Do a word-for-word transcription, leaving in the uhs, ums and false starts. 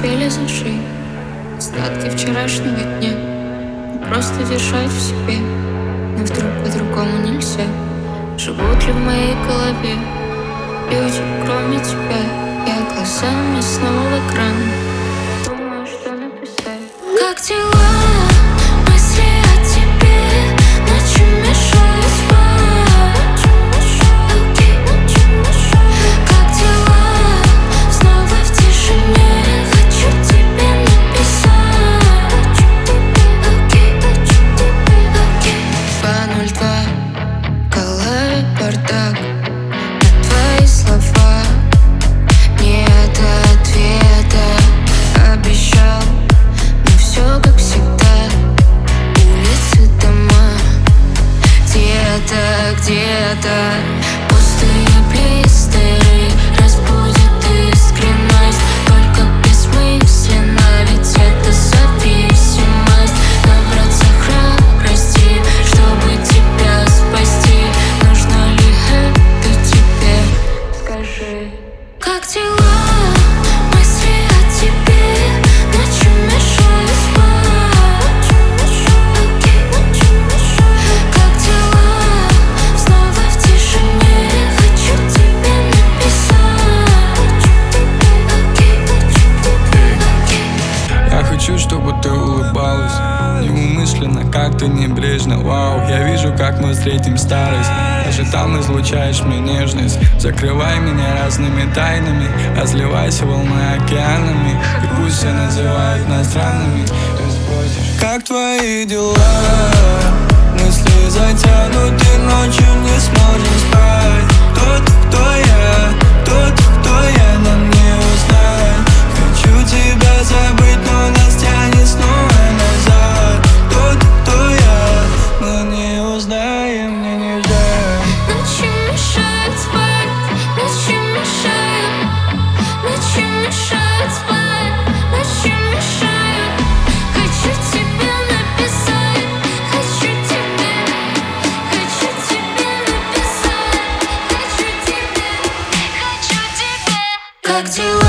успели зажить остатки вчерашнего дня. Не просто держать в себе, но вдруг по-другому нельзя. Живут ли в моей голове люди, кроме тебя? Я глазами снова в экран, думаю, что написать. Как дела? Мысли о тебе ночью мешают спать. Как дела? Снова в тишине хочу тебе написать. Два ноль два, в голове бардак. На твои слова нет ответа. Обещал, но все как всегда. Улицы, дома, где-то, где-то пустые блистеры разбудит искренность. Только бессмысленно, ведь это зависимость. Набраться храбрости, чтобы тебя спасти. Нужно ли это тебе? Скажи. Как дела? Мысли о тебе ночью мешают спать. Как дела? Снова в тишине хочу тебе написать. Я хочу, чтобы ты улыбалась неумышленно, как-то небрежно. Вау, я вижу, как мы встретим старость. Даже там излучаешь мне нежность. Закрывай меня разными тайнами, разливайся волной океанами. И пусть все называют нас странными. Ты спросишь, как твои дела? Мысли затянуты, ночью не сможем спать. Тот, кто я, тот, кто я, нам не узнать. Хочу тебя забыть, но нас тянет снова назад. Тот, кто я, мы не узнаем, мне не ждать. Ночью мешают спать, ночью мешают, ночью мешают спать, ночью мешают. Хочу тебе написать, хочу тебе, хочу тебе написать, хочу тебе, хочу тебе. Как дела?